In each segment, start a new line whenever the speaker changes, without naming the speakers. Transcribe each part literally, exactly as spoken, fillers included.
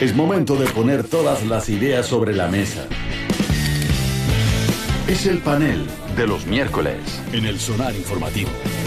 Es momento de poner todas las ideas sobre la mesa. Es el panel de los miércoles en el Sonar Informativo.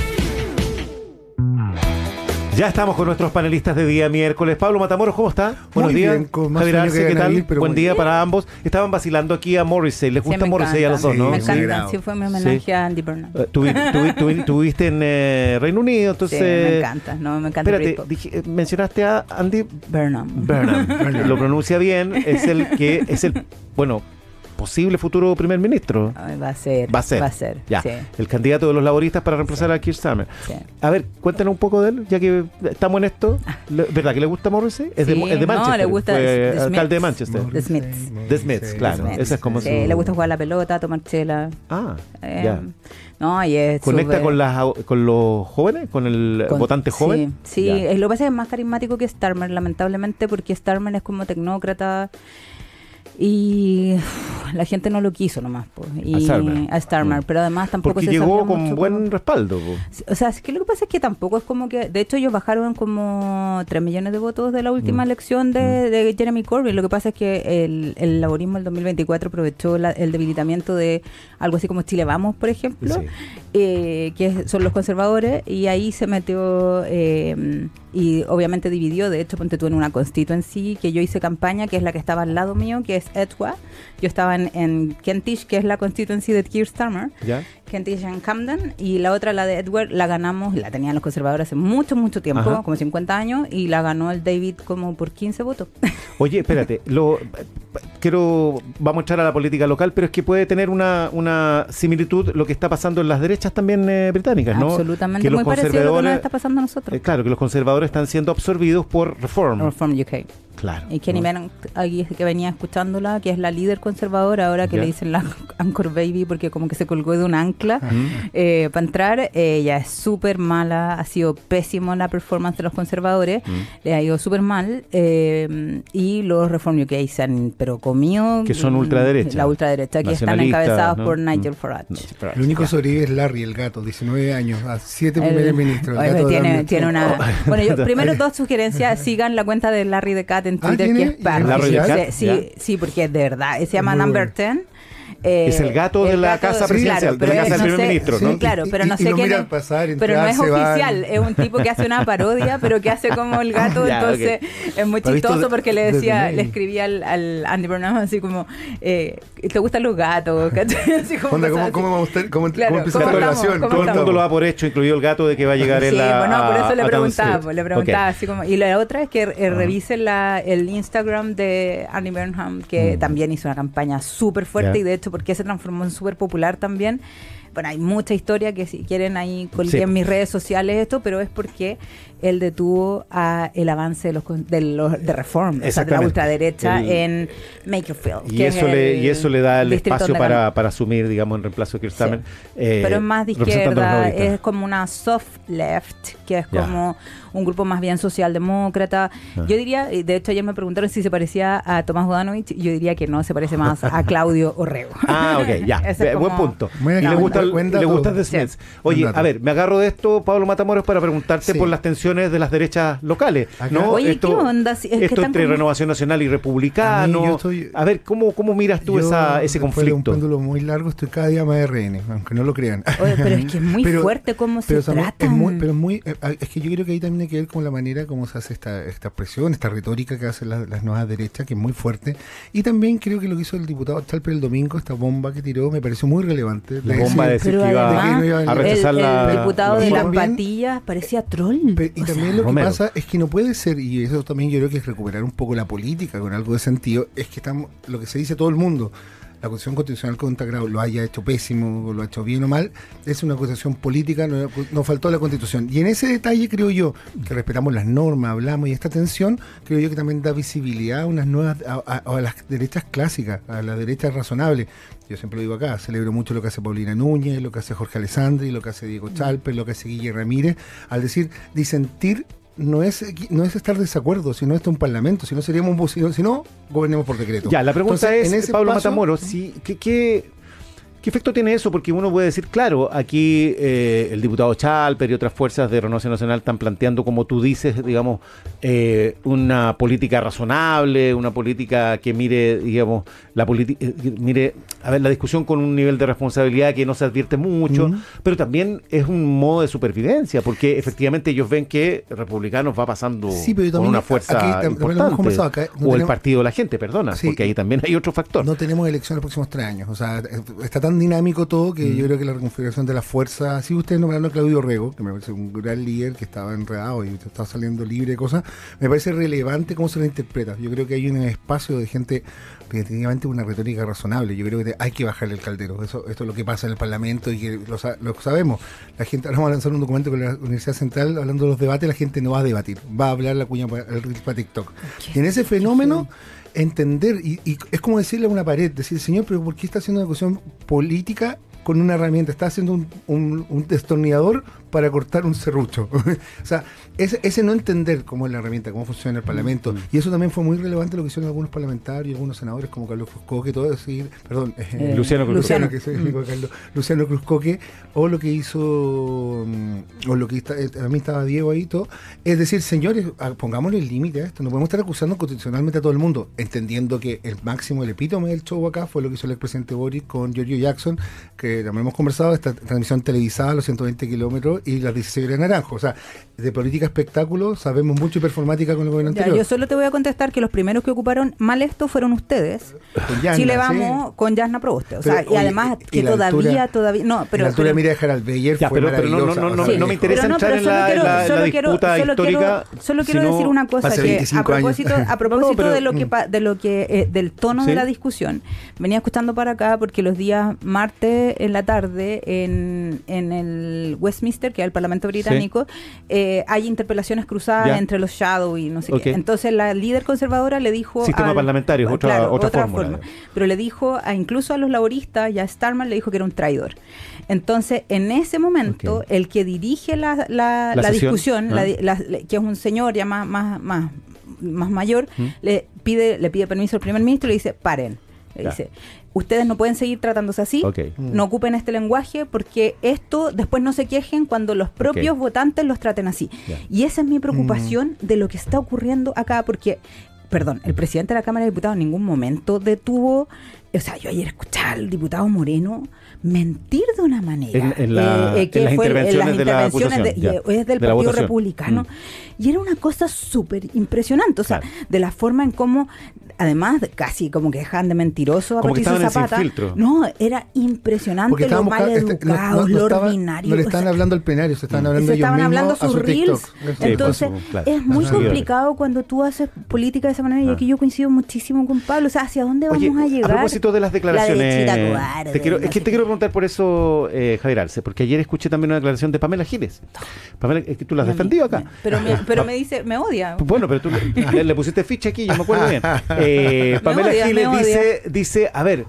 Ya estamos con nuestros panelistas de día miércoles. Pablo Matamoros, ¿cómo está? Buenos
Muy
días.
bien, con más
Javier
sueño
Arce,
que
¿qué tal?
Ganabil, pero
Buen
muy
día
bien.
para ambos. Estaban vacilando aquí a Morrissey. ¿Les gusta
Sí, me
Morrissey
encanta.
a los dos, no?
Me
Sí.
encanta, sí fue mi homenaje
Sí.
a Andy Burnham.
Eh, tuvi- tuvi- tuvi- Tuviste en eh, Reino Unido, entonces...
Sí, me encanta, no, me encanta
Espérate,
Britpop.
dije, eh, mencionaste a Andy
Burnham.
Burnham. Lo pronuncia bien. Es el que es el, bueno, posible futuro primer ministro.
Ay, Va a ser.
Va a ser.
Va a ser.
Ya,
Sí,
el candidato de los laboristas para reemplazar a Keir Starmer.
sí.
A ver, cuéntanos un poco de él, ya que estamos en esto. Le- ¿Verdad que le gusta Morrissey? Es,
Sí,
de, es de
no,
Manchester.
le gusta
Fue
The Smiths.
alcalde de Manchester.
The Smiths.
The Smiths, claro.
Smiths.
Esa es como
Sí,
su...
le gusta jugar la pelota, tomar chela.
Ah,
Eh,
ya.
No, y es
¿Conecta
súper-
con, las, con los jóvenes? ¿Con el
con-
votante joven?
Sí, sí.
Ya.
Eh, lo que pasa es que es más carismático que Starmer, lamentablemente, porque Starmer es como tecnócrata y uf, la gente no lo quiso nomás. Po. Y,
A Starmer.
a Starmer,
Mm.
pero además tampoco
Porque
se
llegó
sabía
con
mucho
buen
cómo-
respaldo. po.
O sea, es que lo que pasa es que tampoco es como que... De hecho, ellos bajaron como tres millones de votos de la última
Mm.
elección de, de Jeremy Corbyn. Lo que pasa es que el, el laborismo del dos mil veinticuatro aprovechó la- el debilitamiento de algo así como Chile Vamos, por ejemplo,
Sí.
eh, que son los conservadores, y ahí se metió... eh, y obviamente dividió. De hecho, ponte tú en una constituency que yo hice campaña, que es la que estaba al lado mío, que es Etwa. Yo estaba en, en Kentish, que es la constituency de Keir Starmer.
¿Ya?
Kentish and Camden, y la otra, la de Edward, la ganamos, la tenían los conservadores hace mucho, mucho tiempo,
Ajá.
como cincuenta años, y la ganó el David como por quince votos.
Oye, espérate, lo, quiero, vamos a entrar a la política local, pero es que puede tener una, una similitud lo que está pasando en las derechas también eh, británicas, ¿no?
Absolutamente,
Que los
muy parecido a lo que nos
conservadores,
está pasando a nosotros.
eh, claro, que los conservadores están siendo absorbidos por Reform.
Reform U K.
Claro.
Y Kenny
¿no?
Bennett, ahí que venía escuchándola, que es la líder conservadora, ahora que
Ya.
le dicen la Anchor Baby, porque como que se colgó de un ancla
Mm.
eh, para entrar. Ella es súper mala, ha sido pésimo la performance de los conservadores,
Mm.
le ha ido súper mal, eh, y los Reform U K se han, pero comido...
Que son ultraderecha.
La ultraderecha, que están
Nacionalistas,
encabezados
¿no?
por
Mm.
Nigel Farage.
No, Farage,
El único
ya.
sobrevive es Larry, el gato, diecinueve años, a siete
El-
primeros ministros. el
Oye,
gato de
tiene,
Dartmouth.
tiene una... Bueno, yo primero dos sugerencias, sigan la cuenta de Larry the Cat en
Ah,
Twitter,
¿tiene?
que es perro.
Larry the Cat,
Sí,
ya.
sí, sí, porque es de verdad, se llama
muy
Number
bueno.
diez. Eh,
Es el gato de la casa
claro,
presidencial, de la
pero
casa
es-
del
no
primer
sé-
ministro,
sí,
¿no?
claro,
Y-
pero no
y- y
sé
lo
quién
miran
es,
pasar,
pero no
entrar,
es
se van.
oficial, es un tipo que hace una parodia, pero que hace como el gato,
Ya,
entonces es muy
¿Lo has visto
chistoso
de-
porque le
desde
decía,
mail?
le escribía al, al Andy Burnham así como, eh, ¿te gustan los gatos? ¿Cachai? Así como
Onda,
cosas
¿Cómo,
así.
cómo, vamos a estar- cómo,
Claro,
cómo empieza
¿cómo
la
estamos?
relación?
¿Cómo
Todo el
estamos?
mundo lo da por hecho, incluido el gato de que va a llegar
Sí,
en la...
bueno, por eso le
a- a
preguntaba,
Town
pues, le
Street.
preguntaba
Ok.
así como... Y la otra es que eh, revisen la, el Instagram de Andy Burnham, que
Mm.
también hizo una campaña súper fuerte,
Ya.
y de hecho, porque se transformó en súper popular también. Bueno, hay mucha historia que si quieren ahí colgué
Sí.
en mis redes sociales esto, pero es porque él detuvo a el avance de los con- de, los, de Reform, o sea, de la
Exactamente.
ultraderecha
El-
en Makerfield.
Y
que es
eso, le,
el
y eso le da el
distrito
espacio
donde
para,
ganó.
para asumir, digamos, en reemplazo de Keir Starmer. eh,
Pero es más de
representando a los
izquierda,
laboristas.
es como una soft left, que es
Ya.
como un grupo más bien socialdemócrata.
Ah.
Yo diría, y de hecho ayer me preguntaron si se parecía a Tomás Bodanovich, y yo diría que no, se parece más a Claudio Orrego.
Ah, ok, ya.
Ese es
Be- Buen
como-
punto.
Buena-
Y le
buen-
gusta, el-
buen
le
dato.
gusta The
Sí.
Smiths.
Buen
Oye,
dato.
a ver, me agarro de esto, Pablo Matamoros, para preguntarte
Sí.
por las tensiones de las derechas locales.
Acá-
¿no?
Oye,
esto,
¿qué onda? Si- es que
esto
están
entre
como-
Renovación Nacional y Republicano.
A mí, yo
A,
estoy-
ver, ¿cómo, cómo miras tú
Yo,
esa, ese
después de un
conflicto?
péndulo muy largo, estoy cada día más R N, aunque no lo crean.
Oye, pero es que es muy
Pero-
fuerte cómo se
pero también
tratan.
es muy, pero es muy, eh, es que yo creo que ahí también hay que ver con la manera como se hace esta, esta expresión, esta retórica que hacen las, las nuevas derechas, que es muy fuerte. Y también creo que lo que hizo el diputado Chalper el domingo, esta bomba que tiró, me pareció muy relevante.
La
De
bomba de
decir-
decir
Pero
que iba
de que
además,
no iba a
a
venir.
rechazar
el,
la...
el diputado de
y
las
también-
patillas parecía troll.
Pe- y
O sea,
también lo que
Romero.
pasa es que no puede ser, y eso también yo creo que es recuperar un poco la política con algo de sentido, es que estamos, lo que se dice todo el mundo, la acusación constitucional contra Grau lo haya hecho pésimo, o lo ha hecho bien o mal, es una acusación política, no, no faltó la Constitución. Y en ese detalle creo yo, que respetamos las normas, hablamos, y esta tensión, creo yo que también da visibilidad a unas nuevas, a, a- a las derechas clásicas, a las derechas razonables. Yo siempre lo digo acá, celebro mucho lo que hace Paulina Núñez, lo que hace Jorge Alessandri, lo que hace Diego Chalper, lo que hace Guille Ramírez, al decir disentir. No es, no es estar de desacuerdo, sino esto es un parlamento, si no seríamos un si no, si no, gobernemos por decreto.
Ya, la pregunta
Entonces,
es,
en ese
Pablo
paso-
Matamoros, si, ¿qué, qué, ¿Qué efecto tiene eso? Porque uno puede decir, claro, aquí eh, el diputado Chalper y otras fuerzas de Renovación Nacional están planteando, como tú dices, digamos, eh, una política razonable, una política que mire, digamos, la política, eh, mire, a ver, la discusión con un nivel de responsabilidad que no se advierte mucho, uh-huh. pero también es un modo de supervivencia, porque efectivamente ellos ven que Republicanos va pasando sí, con una fuerza aquí, importante, acá, no o tenemos, el Partido de la Gente, perdona, sí, porque ahí también hay otro factor.
No tenemos elecciones los próximos tres años, o sea, está tan dinámico todo que mm. yo creo que la reconfiguración de la fuerza, si ustedes nombraron a Claudio Rego, que me parece un gran líder que estaba enredado y estaba saliendo libre de cosas, me parece relevante cómo se lo interpreta. Yo creo que hay un espacio de gente definitivamente una retórica razonable. Yo creo que hay que bajarle el caldero. Eso, esto es lo que pasa en el Parlamento y que lo, lo sabemos. La gente, ahora vamos a lanzar un documento con la Universidad Central hablando de los debates, la gente no va a debatir, va a hablar la cuña para, para TikTok. Y en ese fenómeno entender, y, y es como decirle a una pared, decir, señor, pero ¿por qué está haciendo una cuestión política con una herramienta? Está haciendo un, un, un destornillador para cortar un serrucho. O sea, ese, ese no entender cómo es la herramienta, cómo funciona el Parlamento, mm. y eso también fue muy relevante lo que hicieron algunos parlamentarios, algunos senadores como Carlos Cruzcoque, todo eso, perdón, eh,
Luciano Cruz
Luciano, que soy, mm. Carlos, Luciano Cruzcoque, o lo que hizo, o lo que está, a mí estaba Diego ahí, todo, es decir, señores, pongámosle el límite a esto, no podemos estar acusando constitucionalmente a todo el mundo, entendiendo que el máximo, el epítome del show acá fue lo que hizo el expresidente Boric con Giorgio Jackson, que también hemos conversado, esta transmisión televisada a los ciento veinte kilómetros y las dieciséis de naranjo. O sea, de política espectáculo sabemos mucho y performática con el gobierno
ya,
anterior.
Yo solo te voy a contestar que los primeros que ocuparon mal esto fueron ustedes. Yasna, Chile Vamos sí. con Yasna Proboste. O sea, pero, y además oye, que y todavía, altura, todavía... No, pero...
La altura
pero,
mira de Harald Beyer
ya,
fue
pero, pero no, no, no, no, sí, no me interesa no, entrar en la, quiero, la, la disputa
quiero,
histórica.
Quiero, solo quiero sino decir una cosa, que a propósito, a propósito no, pero, de lo que, de lo que eh, del tono ¿sí? de la discusión, venía escuchando para acá porque los días martes en la tarde en, en el Westminster, que es el Parlamento británico, sí. eh, hay interpelaciones cruzadas ya. entre los Shadow y no sé okay. qué. Entonces la líder conservadora le dijo...
Sistema al, parlamentario, otra,
claro,
otra,
otra
fórmula.
forma. Pero le dijo, a, incluso a los laboristas, ya Starmer le dijo que era un traidor. Entonces, en ese momento, okay. el que dirige la, la, la, la discusión, ¿ah? la, la, que es un señor ya más, más, más, más mayor, ¿Mm? le pide le pide permiso al primer ministro y le dice, paren. Le ya. dice, ustedes no pueden seguir tratándose así, okay. no ocupen este lenguaje porque esto después no se quejen cuando los propios okay. votantes los traten así. Yeah. Y esa es mi preocupación mm. de lo que está ocurriendo acá, porque, perdón, el presidente de la Cámara de Diputados en ningún momento detuvo, o sea, yo ayer escuchaba al diputado Moreno mentir de una manera.
En, en, la, eh, que en las fue, intervenciones, en las de la acusación. De, ya, es del de Partido Republicano. Mm. Y era una cosa súper impresionante, o sea, claro. de la forma en cómo, además, casi como que dejaban de mentiroso a como
Patricio Zapata. No, era impresionante lo mal educados, este, no, no, lo ordinario.
No le estaban o sea, hablando al plenario, se estaban hablando
se
ellos
estaban
mismos
hablando sus
a su
reels.
TikTok.
Entonces,
sí, claro.
es muy
ah,
complicado cuando tú haces política de esa manera, ah. y aquí yo coincido muchísimo con Pablo. O sea, ¿hacia dónde vamos
Oye,
a llegar?
A propósito de las declaraciones,
la cobarde,
te quiero,
no
es que
sé
te quiero preguntar por eso, eh, Javier Arce, porque ayer escuché también una declaración de Pamela Giles. Pamela, es que tú la has defendido acá.
Pero me, pero me dice, me odia.
Bueno, pero tú le, le pusiste ficha aquí, yo me acuerdo bien. Eh, Pamela odia, Giles dice, dice, a ver,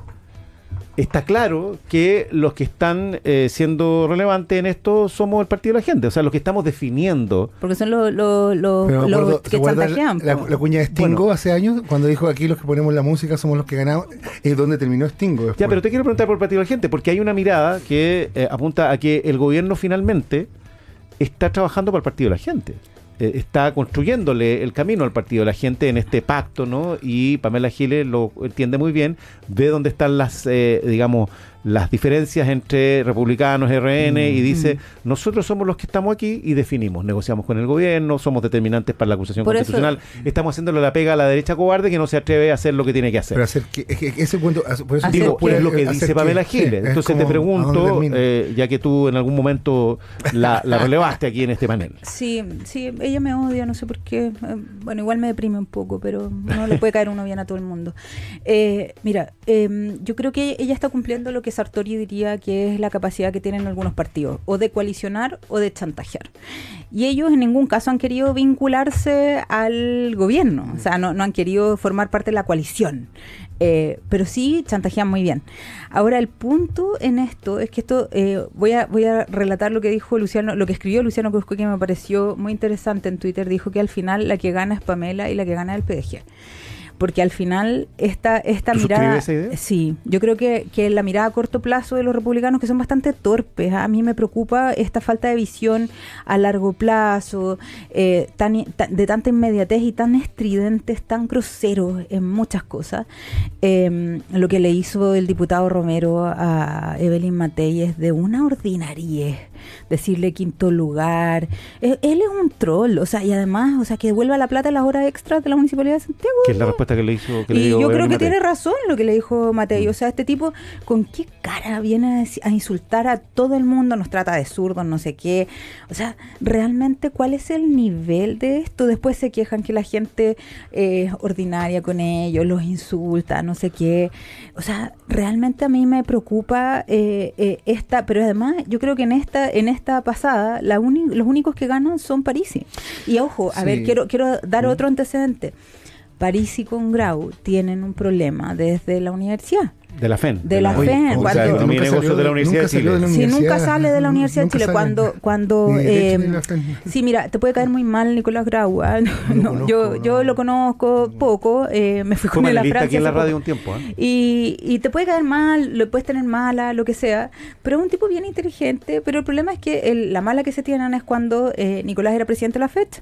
está claro que los que están eh, siendo relevantes en esto somos el Partido de la Gente, o sea, los que estamos definiendo.
Porque son los lo, lo, lo, lo que chantajean.
La, la, la cuña de Stingo bueno, hace años, cuando dijo aquí los que ponemos la música somos los que ganamos, es donde terminó Stingo. Después.
Ya, pero te quiero preguntar por el Partido de la Gente, porque hay una mirada que eh, apunta a que el gobierno finalmente está trabajando para el Partido de la Gente. Eh, está construyéndole el camino al Partido de la Gente en este pacto, ¿no? Y Pamela Giles lo entiende muy bien, ve dónde están las, eh, digamos, las diferencias entre republicanos, R N, mm, y dice, mm. nosotros somos los que estamos aquí y definimos, negociamos con el gobierno, somos determinantes para la acusación por constitucional, eso, estamos haciéndole la pega a la derecha cobarde que no se atreve a hacer lo que tiene que hacer.
Pero hacer que, es que ese cuento, por eso
digo, pues es lo que dice Pamela Giles. Sí, entonces te pregunto, eh, ya que tú en algún momento la, la relevaste aquí en este panel.
Sí, sí, ella me odia, no sé por qué, bueno, igual me deprime un poco, pero no le puede caer uno bien a todo el mundo. Eh, mira, eh, yo creo que ella está cumpliendo lo que Sartori diría que es la capacidad que tienen algunos partidos, o de coalicionar o de chantajear. Y ellos en ningún caso han querido vincularse al gobierno, o sea, no, no han querido formar parte de la coalición. Eh, pero sí chantajean muy bien. Ahora el punto en esto es que esto eh, voy a voy a relatar lo que dijo Luciano, lo que escribió Luciano Cruzcoque, que me pareció muy interesante en Twitter. Dijo que al final la que gana es Pamela y la que gana es el P D G. porque al final esta, esta
¿Tú
mirada...
suscribes esa idea?
Sí, yo creo que, que la mirada a corto plazo de los republicanos, que son bastante torpes, ¿eh? A mí me preocupa esta falta de visión a largo plazo, eh, tan, tan, de tanta inmediatez y tan estridentes, tan groseros en muchas cosas. Eh, lo que le hizo el diputado Romero a Evelyn Matei es de una ordinariez, decirle quinto lugar. Eh, él es un troll, o sea, y además, o sea, que devuelva la plata a las horas extras de la Municipalidad de Santiago.
Que es la respuesta que le hizo. Que le
y
dio
yo creo
Evelyn
que
Matei.
tiene razón lo que le dijo Matei. O sea, este tipo, ¿con qué cara viene a, dec- a insultar a todo el mundo? Nos trata de zurdos, no sé qué. O sea, realmente, ¿cuál es el nivel de esto? Después se quejan que la gente es ordinaria con ellos, los insulta, no sé qué. O sea, realmente a mí me preocupa eh, eh, esta, pero además yo creo que en esta en esta pasada la uni- los únicos que ganan son Parisi. Y ojo, a
Sí.
ver, quiero quiero dar otro antecedente. Parisi con Grau tienen un problema desde la universidad.
De la F E N.
De la
Oye,
F E N,
o sea,
cuando-
Economía y
Nunca
Negocios
salió
de la
de-
Universidad de
nunca salió
Chile.
de la
Si nunca
universidad,
sale de la Universidad de
nunca
Chile,
sale.
cuando, cuando
Ni derecho
eh,
ni la F E N.
sí, mira, te puede caer muy mal Nicolás Grau, ¿ah? No,
No lo
no,
conozco,
yo,
no.
yo lo conozco poco, eh, me fui
Fue
con él a
panelista
Francia
aquí en la
hace poco.
radio un tiempo. ¿eh?
Y, y te puede caer mal, lo puedes tener mala, lo que sea, pero es un tipo bien inteligente. Pero el problema es que el- la mala que se tienen es cuando eh, Nicolás era presidente de la F E D,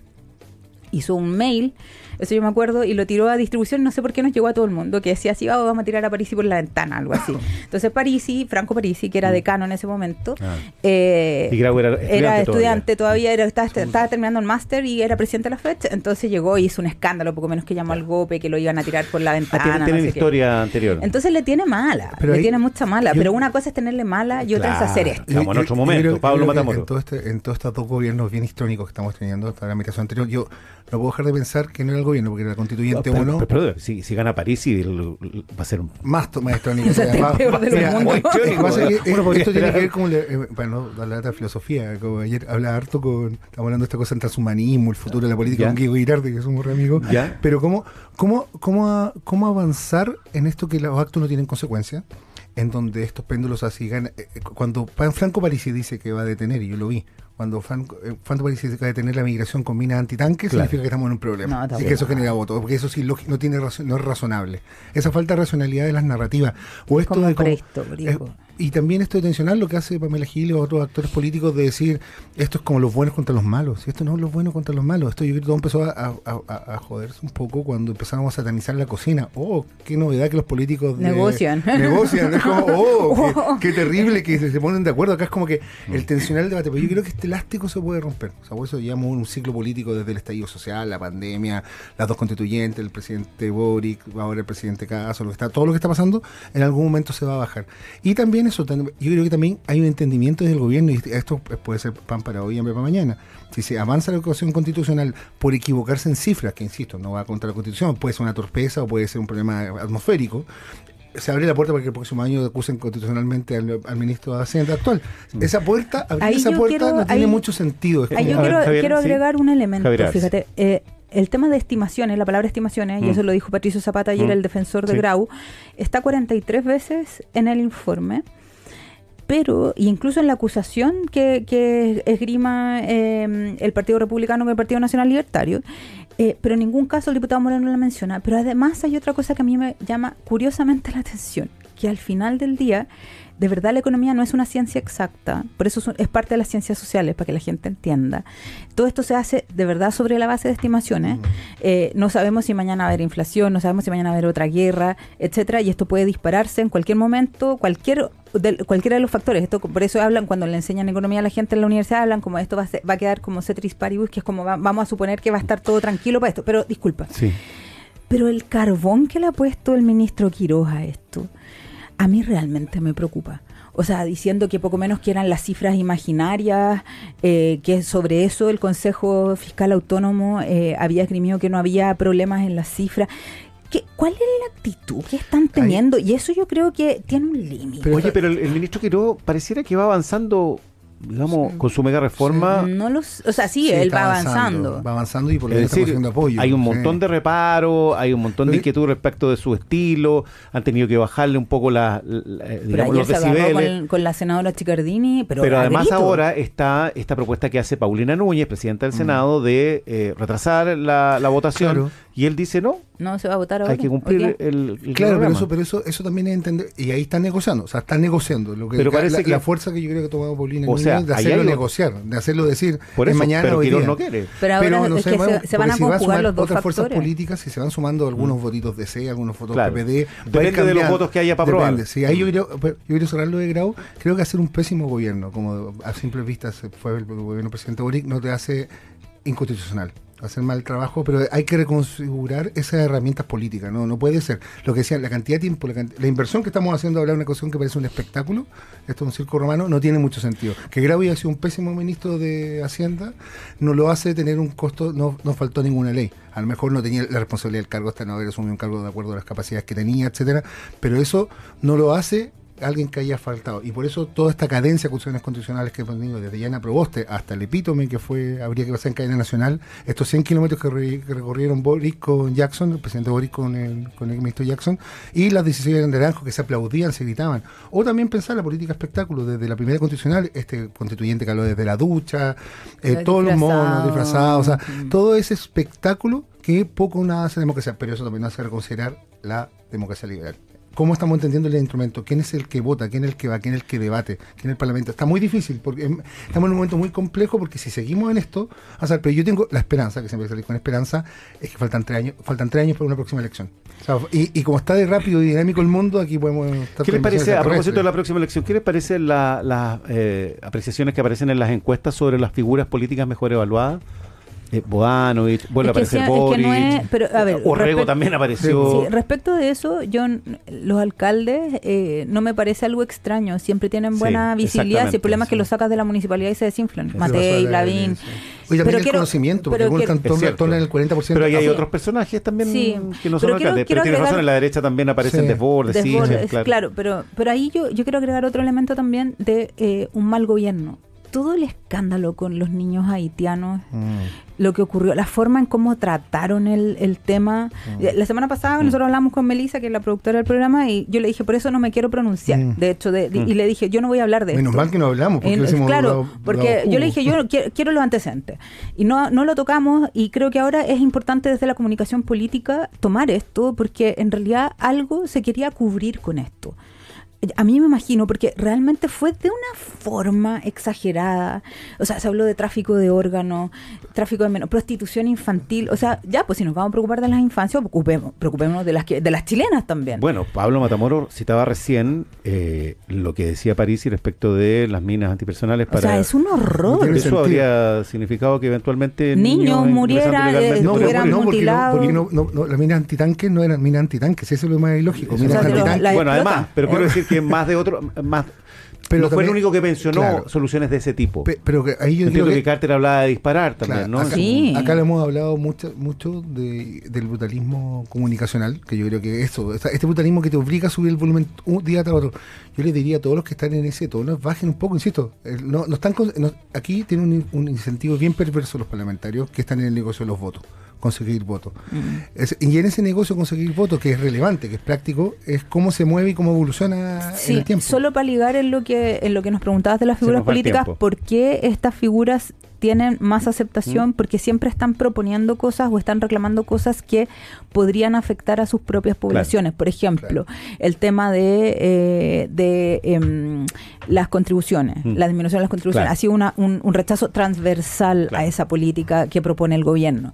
hizo un mail, eso yo me acuerdo, y lo tiró a distribución, no sé por qué nos llegó a todo el mundo, que decía así, oh, vamos a tirar a Parisi por la ventana, algo así. Entonces Parisi, Franco Parisi, que era decano en ese momento,
Ah.
eh,
Y Grau era estudiante
era
todavía.
estudiante todavía, era, estaba, estaba terminando el máster y era presidente de la F E D, entonces llegó y hizo un escándalo, poco menos que llamó al golpe, que lo iban a tirar por la
Ah,
ventana.
tienen,
no
tienen
sé qué.
historia anterior.
Entonces le tiene mala,
Pero
le
ahí-
tiene mucha mala,
yo-
pero una cosa es tenerle mala y otra
Claro.
es hacer esto.
Estamos en otro momento,
creo-
Pablo
creo que
Matamoros.
En, todo este, en todos estos dos gobiernos bien históricos que estamos teniendo hasta la administración anterior, yo no puedo dejar de pensar que no era el gobierno, porque era la constituyente
Pero-
uno,
pero- pero si, si gana París, y el- el- va a ser un...
más, to- más histórico.
O sea,
O sea, más-
el peor
más-
del
mira,
mundo.
lo que pasa es que, eh,
Uno podría
esto tiene
esperar.
que ver con, le- eh, para no hablar de filosofía, como ayer hablaba harto con, estamos hablando de esta cosa del transhumanismo, el futuro de la política,
Ya.
con Guido Girardi, que somos re amigos,
Ya.
pero cómo, cómo, cómo, a- cómo avanzar en esto que los actos no tienen consecuencias, en donde estos péndulos así ganan. eh, eh, cuando Pan- Franco Parisi dice que va a detener, y yo lo vi, cuando Franco, eh, Franco Parisi dice que va a detener la migración con minas antitanques,
Claro.
significa que estamos en un problema.
No, está
y que
bien.
eso genera votos, porque eso sí lógi- no tiene razón- no es razonable. Esa falta de racionalidad de las narrativas. O esto
Como
de cómo-
prehistórico.
eh, y también esto de tensionar lo que hace Pamela Giles o otros actores políticos, de decir esto es como los buenos contra los malos. Y esto no es los buenos contra los malos. Esto yo creo que todo empezó a, a- a- a joderse un poco cuando empezamos a satanizar la cocina. Oh, qué novedad que los políticos de-
Negocian.
negocian. Es como, oh, qué, qué terrible que se, se ponen de acuerdo. Acá es como que el tensionar el debate. Pero yo creo que este elástico se puede romper. O sea, por eso llevamos un ciclo político desde el estallido social, la pandemia, las dos constituyentes, el presidente Boric, ahora el presidente Caso, lo que está, todo lo que está pasando, en algún momento se va a bajar. Y también eso, yo creo que también hay un entendimiento desde el gobierno, y esto puede ser pan para hoy y hambre para mañana. Si se avanza la educación constitucional por equivocarse en cifras, que insisto, no va contra la Constitución, puede ser una torpeza o puede ser un problema atmosférico, se abre la puerta para que el próximo año acusen constitucionalmente al, al ministro de Hacienda actual. Esa puerta, abrir
Ahí
esa
yo
puerta
quiero-
no tiene
ahí-
mucho sentido. Es
Ahí
como-
yo
A ver,
quiero,
Javier,
quiero
sí.
agregar un elemento,
Javier Arce.
fíjate. eh, el tema de estimaciones, la palabra estimaciones, y
Mm.
eso lo dijo Patricio Zapata ayer,
Mm.
el defensor de
Sí.
Grau, está cuarenta y tres veces en el informe. Pero, y incluso en la acusación que, que esgrima eh, el Partido Republicano con el Partido Nacional Libertario, eh, pero en ningún caso el diputado Moreno la menciona. Pero además hay otra cosa que a mí me llama curiosamente la atención, que al final del día, de verdad la economía no es una ciencia exacta, por eso son- es parte de las ciencias sociales, para que la gente entienda. Todo esto se hace de verdad sobre la base de estimaciones. Eh, no sabemos si mañana va a haber inflación, no sabemos si mañana va a haber otra guerra, etcétera, y esto puede dispararse en cualquier momento, cualquier de, cualquiera de los factores. Esto, por eso hablan, cuando le enseñan economía a la gente en la universidad, hablan como esto va a, ser- va a quedar como ceteris paribus, que es como va- vamos a suponer que va a estar todo tranquilo para esto. Pero disculpa,
Sí.
pero el carbón que le ha puesto el ministro Quiroz a esto, a mí realmente me preocupa. O sea, diciendo que poco menos que eran las cifras imaginarias, eh, que sobre eso el Consejo Fiscal Autónomo eh, había esgrimido que no había problemas en las cifras. ¿Qué, ¿Cuál es la actitud que están teniendo? Y eso yo creo que tiene un límite.
Pero-
Oye, pero el, el ministro Quiró pareciera que va avanzando, digamos,
Sí.
con su mega reforma.
No los, o sea, sí,
Sí,
él
está
va avanzando.
Va avanzando y por lo
Es
menos está
decir,
consiguiendo apoyo.
hay un montón
Sí.
de reparos, hay un montón de
Pero-
inquietud respecto de su estilo, han tenido que bajarle un poco la, la-
Pero
digamos,
ayer
los
se agarró
decibeles.
con, con la senadora Chicardini, pero,
Pero
a
además
grito.
ahora está esta propuesta que hace Paulina Núñez, presidenta del
Mm.
Senado, de eh, retrasar la, la votación
Claro.
Y él dice, no,
no se va a votar ahora.
hay que cumplir el, el
Claro, pero
programa.
eso, pero eso, eso también es entender, y ahí están negociando, o sea, están negociando. Lo que,
Pero parece
la,
que-
la fuerza que yo creo que ha tomado Paulina
O sea,
Núñez de
ahí
hacerlo
hay-
negociar, de hacerlo decir,
Por
es
eso,
mañana
pero
hoy
Quirós
día.
no quiere.
Pero ahora
Pero no
es
sé,
que
bueno,
se, se van a
porque si va
conjugar
sumar
los dos
otras fuerzas
factores.
políticas y se van sumando algunos votitos de C, algunos votos
Claro.
P P D.
Depende
va a ir
de los
cambiando.
votos que haya para aprobar.
Depende, sí, ahí yo quiero, yo quiero cerrar lo de Grau. Creo que hacer un pésimo gobierno, como a simple vista se fue el gobierno del presidente Boric, no te hace inconstitucional. Hacer mal trabajo, pero hay que reconfigurar esas herramientas políticas, no no puede ser. Lo que decía, la cantidad de tiempo, la, cantidad, la inversión que estamos haciendo a hablar de una cuestión que parece un espectáculo, esto es un circo romano, no tiene mucho sentido. Que Grau haya sido un pésimo ministro de Hacienda, no lo hace tener un costo, no, no faltó ninguna ley. A lo mejor no tenía la responsabilidad del cargo hasta no haber asumido un cargo de acuerdo a las capacidades que tenía, etcétera, pero eso no lo hace alguien que haya faltado. Y por eso toda esta cadencia de acusaciones constitucionales que hemos tenido desde Yana Proboste hasta el epítome que fue, habría que pasar en cadena nacional, estos cien kilómetros que, re, que recorrieron Boric con Jackson, el presidente Boric con el, con el ministro Jackson, y las decisiones de Naranjo que se aplaudían, se gritaban. O también pensar la política espectáculo, desde la primera constitucional, este constituyente que habló desde la ducha, eh, todos los monos disfrazados, o sea, mm. todo ese espectáculo que poco o nada hace democracia, pero eso también hace reconsiderar la democracia liberal. ¿Cómo estamos entendiendo el instrumento? ¿Quién es el que vota? ¿Quién es el que va? ¿Quién es el que debate? ¿Quién es el parlamento? Está muy difícil, porque estamos en un momento muy complejo, porque si seguimos en esto, o sea, pero yo tengo la esperanza, que siempre salí con esperanza, es que faltan tres años, faltan tres años para una próxima elección. O sea, y, y como está de rápido y dinámico el mundo, aquí podemos estar.
¿Qué les parece, a propósito de la próxima elección, qué les parecen las la, eh, apreciaciones que aparecen en las encuestas sobre las figuras políticas mejor evaluadas? Eh, Bodanovich, vuelve a aparecer
sea,
Boric,
es que no es, pero, a ver,
Orrego
respect,
también apareció.
Sí, respecto de eso, yo los alcaldes eh, no me parece algo extraño, siempre tienen buena
sí,
visibilidad, si el problema
sí.
es que los sacas de la municipalidad y se desinflan.
Eso
Matei, Lavín.
Sí. Oye, también
pero
el
quiero,
conocimiento, porque
pero
algunos están en el cuarenta por ciento.
Pero ahí hay
ah,
otros personajes también
sí,
que no son
pero quiero,
alcaldes,
quiero
pero tienes
agregar,
razón, en la derecha también aparecen
sí.
desbordes, sí,
desbordes,
claro.
claro, pero, pero ahí yo, yo quiero agregar otro elemento también de eh, un mal gobierno. Todo el escándalo con los niños haitianos, mm. lo que ocurrió, la forma en cómo trataron el, el tema. Mm. La semana pasada mm. nosotros hablamos con Melissa, que es la productora del programa, y yo le dije, por eso no me quiero pronunciar, mm. de hecho, de, de, mm. y le dije, yo no voy a hablar de
Menos
esto.
Menos mal que no hablamos, porque
en,
decimos
Claro,
lo,
porque
lo
yo le dije, yo no, quiero, quiero los antecedentes. Y no, no lo tocamos, y creo que ahora es importante desde la comunicación política tomar esto, porque en realidad algo se quería cubrir con esto. A mí me imagino, porque realmente fue de una forma exagerada. O sea, se habló de tráfico de órganos, tráfico de menores, prostitución infantil. O sea, ya, pues si nos vamos a preocupar de las infancias, preocupemos, preocupémonos de las que, de las chilenas también.
Bueno, Pablo Matamoros citaba recién eh, lo que decía Parisi respecto de las minas antipersonales. Para,
o sea, es un horror.
No eso habría significado que eventualmente
niños, niños murieran, eh,
no,
murieran
no,
mutilados.
Porque no, porque no, no, las minas antitanques no eran minas antitanques, eso es lo más ilógico. Minas
o sea,
antitanques.
La
bueno,
explota.
además, pero quiero decir que más de otro, más,
pero
no
también,
fue el único que mencionó
claro,
soluciones de ese tipo.
Pe, pero que ahí yo
entiendo
digo
que, que Carter hablaba de disparar también,
claro,
¿no?
Acá,
sí.
acá le hemos hablado mucho, mucho de, del brutalismo comunicacional, que yo creo que eso, este brutalismo que te obliga a subir el volumen un día tras otro. Yo les diría a todos los que están en ese tono, bajen un poco, insisto. No, no están, no, aquí tienen un, un incentivo bien perverso los parlamentarios que están en el negocio de los votos. Conseguir votos. Mm. Es, y en ese negocio conseguir votos, que es relevante, que es práctico, es cómo se mueve y cómo evoluciona
sí,
en el tiempo.
Solo para ligar en lo que en lo que nos preguntabas de las figuras políticas, ¿por qué estas figuras tienen más aceptación? Mm. Porque siempre están proponiendo cosas o están reclamando cosas que podrían afectar a sus propias poblaciones. Claro. Por ejemplo, claro. el tema de, eh, de eh, las contribuciones, mm. la disminución de las contribuciones. Claro. Ha sido una, un, un rechazo transversal claro. a esa política que propone el gobierno.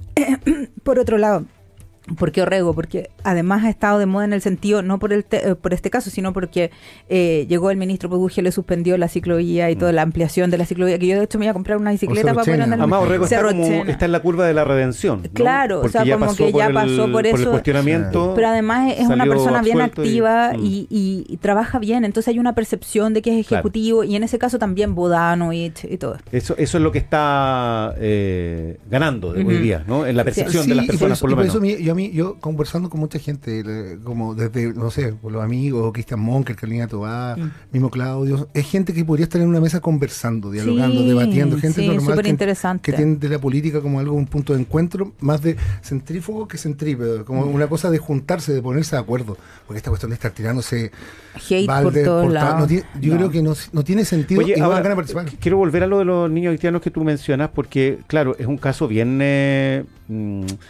Por otro lado, ¿por qué Orrego? Porque además ha estado de moda en el sentido, no por el te, por este caso, sino porque eh, llegó el ministro Pedugio, le suspendió la ciclovía y mm. toda la ampliación de la ciclovía, que yo de hecho me iba a comprar una bicicleta para poder andar.
Además, Orrego está, como, está en la curva de la redención, ¿no?
Claro,
porque
o sea, como que ya pasó por, por eso.
Por el cuestionamiento.
Pero además es una persona bien activa y, y, y, y trabaja bien, entonces hay una percepción de que es ejecutivo, claro. y en ese caso también Bodano y, y todo.
Eso, eso es lo que está eh, ganando de uh-huh. hoy día, ¿no? En la percepción sí, de las personas,
por,
por lo menos.
Por eso yo a mí, yo conversando con mucha gente, como desde, no sé, con los amigos, Cristian Monker, Carolina Tobá, mm. mismo Claudio, es gente que podría estar en una mesa conversando, dialogando, sí, debatiendo, gente
sí,
normal que,
interesante.
que tiene de la política como algo, un punto de encuentro, más de centrífugo que centrípedo, como mm. una cosa de juntarse, de ponerse de acuerdo, porque esta cuestión de estar tirándose
hate por todos lados.
No tiene, yo no. creo que no, no tiene sentido.
Oye,
y
ahora,
no van a participar.
Quiero volver a lo de los niños haitianos que tú mencionas, porque claro, es un caso bien... Eh, mmm,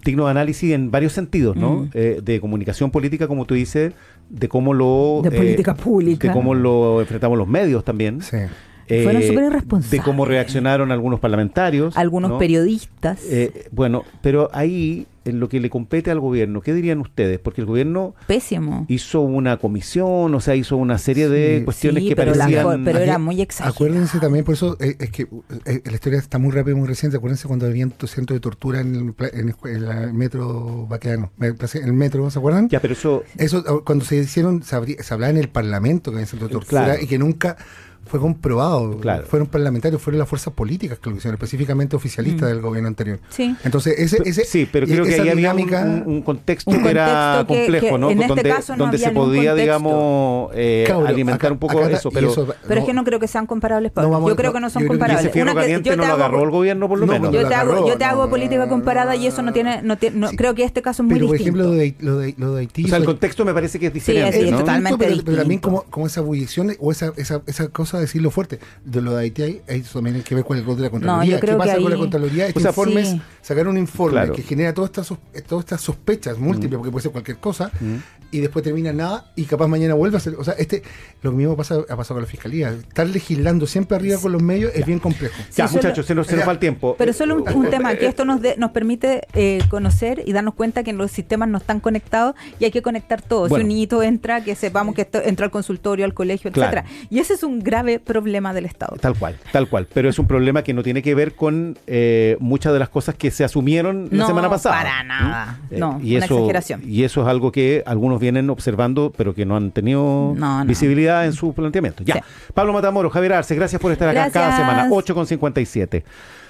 digno de análisis en varios sentidos, ¿no?
Mm.
Eh, de comunicación política, como tú dices, de cómo lo...
De política pública.
De cómo lo enfrentamos los medios también.
Sí.
Eh,
Fueron súper irresponsables.
De cómo reaccionaron algunos parlamentarios.
Algunos
¿no?
periodistas.
Eh, bueno, pero ahí, en lo que le compete al gobierno, ¿qué dirían ustedes? Porque el gobierno
Pésimo.
hizo una comisión, o sea, hizo una serie de
Sí,
cuestiones
sí,
que
pero la
parecían...
co- pero era
Aquí-
muy exagerado.
Acuérdense también, por eso eh, es que eh, la historia está muy rápida y muy reciente. Acuérdense cuando había un centro de tortura en el, pla- en el, en el metro Baqueano, en el metro, ¿se acuerdan?
Ya, pero eso...
Eso, ah, cuando se hicieron, se, abrí- se hablaba en el Parlamento que había centro de tortura
Claro.
y que nunca fue comprobado.
Claro.
Fueron parlamentarios, fueron las fuerzas políticas que lo hicieron, específicamente oficialistas
Mm.
del gobierno anterior.
Sí.
Entonces, ese, ese,
Sí, pero creo que
esa
ahí había un,
dinámica-
un- un contexto
Un
que era
contexto que-
complejo,
que
¿no?
en este
donde
caso no
donde
había
se
ningún
podía,
contexto.
digamos, eh,
Cabro,
alimentar
acá-
un poco
acá-
eso,
y
pero...
eso-
Pero es que
no-
no creo que sean comparables, Pablo.
No vamos-
yo creo
no,
que no son
yo creo que
y
comparables.
ese fierro
Una que
caliente
yo
no
te
lo
hago-
agarró el gobierno, por lo
No,
menos.
no
Yo
lo
te hago,
agarró,
yo te hago
no.
política comparada y eso no tiene, no tiene no,
Sí.
creo que este caso es muy
Pero, por
distinto.
ejemplo, lo de, lo de, lo de Haití...
O sea, el
fue-
contexto me parece que es
Sí,
diferente,
sí,
¿no?
totalmente
pero, pero también
distinto.
como, como esa ebullición o esa, esa, esa cosa de decirlo fuerte. De lo de Haití hay, hay eso también hay que ver con el rol de la Contraloría.
yo creo
¿Qué pasa
que
con la
ahí-
Contraloría? Este
O sea,
informe es
sí.
sacar un informe
Claro.
que genera todas estas, sos- todas estas sospechas múltiples, porque puede ser cualquier cosa, y después termina en nada y capaz mañana vuelve a ser... O sea, este lo mismo pasa, ha pasado con la Fiscalía. Estar legislando siempre arriba con los medios es bien complejo.
Ya,
Sí,
muchachos, se nos, se nos
Ya.
va el tiempo.
Pero solo un, un tema, que esto nos, de- nos permite eh, conocer y darnos cuenta que los sistemas no están conectados y hay que conectar todo.
Bueno.
Si un niñito entra, que sepamos que esto, entra al consultorio, al colegio,
Claro.
etcétera. Y ese es un grave problema del Estado.
Tal cual, tal cual. Pero es un problema que no tiene que ver con eh, muchas de las cosas que se asumieron la
No,
semana pasada.
para nada.
¿Mm?
No,
y
una
eso,
exageración.
Y eso es algo que algunos vienen observando, pero que no han tenido
No, no.
visibilidad en su planteamiento. Ya.
Sí.
Pablo Matamoros, Javier Arce, gracias por estar acá cada
Gracias.
semana. ocho con cincuenta y siete.